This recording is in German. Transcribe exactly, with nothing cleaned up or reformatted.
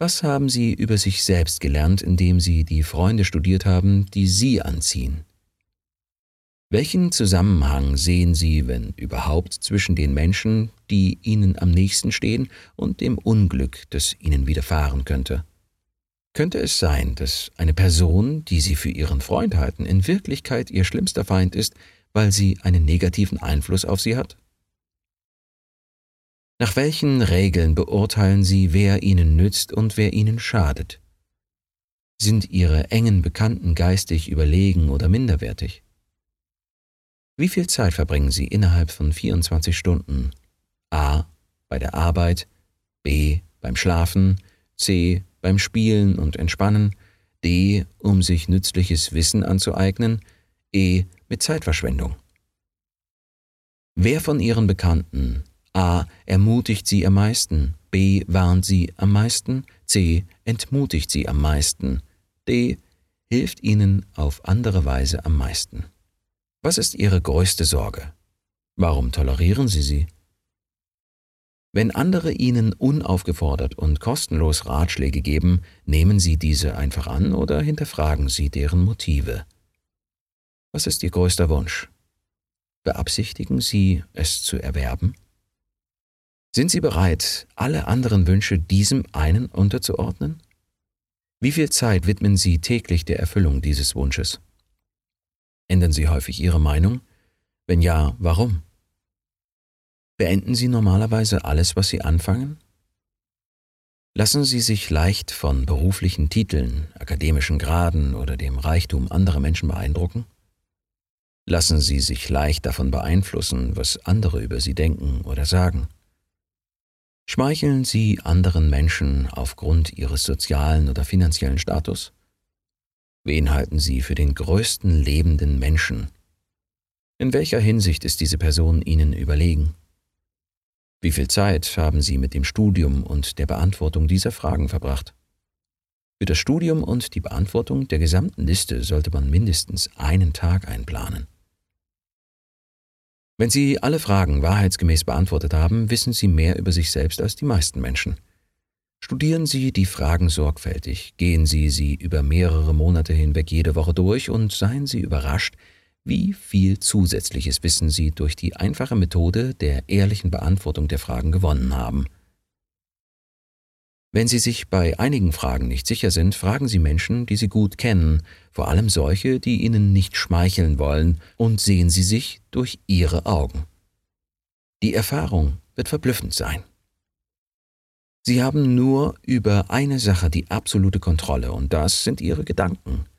Was haben Sie über sich selbst gelernt, indem Sie die Freunde studiert haben, die Sie anziehen? Welchen Zusammenhang sehen Sie, wenn überhaupt, zwischen den Menschen, die Ihnen am nächsten stehen, und dem Unglück, das Ihnen widerfahren könnte? Könnte es sein, dass eine Person, die Sie für Ihren Freund halten, in Wirklichkeit Ihr schlimmster Feind ist, weil sie einen negativen Einfluss auf Sie hat? Nach welchen Regeln beurteilen Sie, wer Ihnen nützt und wer Ihnen schadet? Sind Ihre engen Bekannten geistig überlegen oder minderwertig? Wie viel Zeit verbringen Sie innerhalb von vierundzwanzig Stunden? A. Bei der Arbeit, B. beim Schlafen, C. beim Spielen und Entspannen, D. um sich nützliches Wissen anzueignen, E. mit Zeitverschwendung. Wer von Ihren Bekannten A. ermutigt Sie am meisten, B. warnt Sie am meisten, C. entmutigt Sie am meisten, D. hilft Ihnen auf andere Weise am meisten? Was ist Ihre größte Sorge? Warum tolerieren Sie sie? Wenn andere Ihnen unaufgefordert und kostenlos Ratschläge geben, nehmen Sie diese einfach an oder hinterfragen Sie deren Motive? Was ist Ihr größter Wunsch? Beabsichtigen Sie, es zu erwerben? Sind Sie bereit, alle anderen Wünsche diesem einen unterzuordnen? Wie viel Zeit widmen Sie täglich der Erfüllung dieses Wunsches? Ändern Sie häufig Ihre Meinung? Wenn ja, warum? Beenden Sie normalerweise alles, was Sie anfangen? Lassen Sie sich leicht von beruflichen Titeln, akademischen Graden oder dem Reichtum anderer Menschen beeindrucken? Lassen Sie sich leicht davon beeinflussen, was andere über Sie denken oder sagen? Schmeicheln Sie anderen Menschen aufgrund ihres sozialen oder finanziellen Status? Wen halten Sie für den größten lebenden Menschen? In welcher Hinsicht ist diese Person Ihnen überlegen? Wie viel Zeit haben Sie mit dem Studium und der Beantwortung dieser Fragen verbracht? Für das Studium und die Beantwortung der gesamten Liste sollte man mindestens einen Tag einplanen. Wenn Sie alle Fragen wahrheitsgemäß beantwortet haben, wissen Sie mehr über sich selbst als die meisten Menschen. Studieren Sie die Fragen sorgfältig, gehen Sie sie über mehrere Monate hinweg jede Woche durch und seien Sie überrascht, wie viel zusätzliches Wissen Sie durch die einfache Methode der ehrlichen Beantwortung der Fragen gewonnen haben. Wenn Sie sich bei einigen Fragen nicht sicher sind, fragen Sie Menschen, die Sie gut kennen, vor allem solche, die Ihnen nicht schmeicheln wollen, und sehen Sie sich durch ihre Augen. Die Erfahrung wird verblüffend sein. Sie haben nur über eine Sache die absolute Kontrolle, und das sind Ihre Gedanken.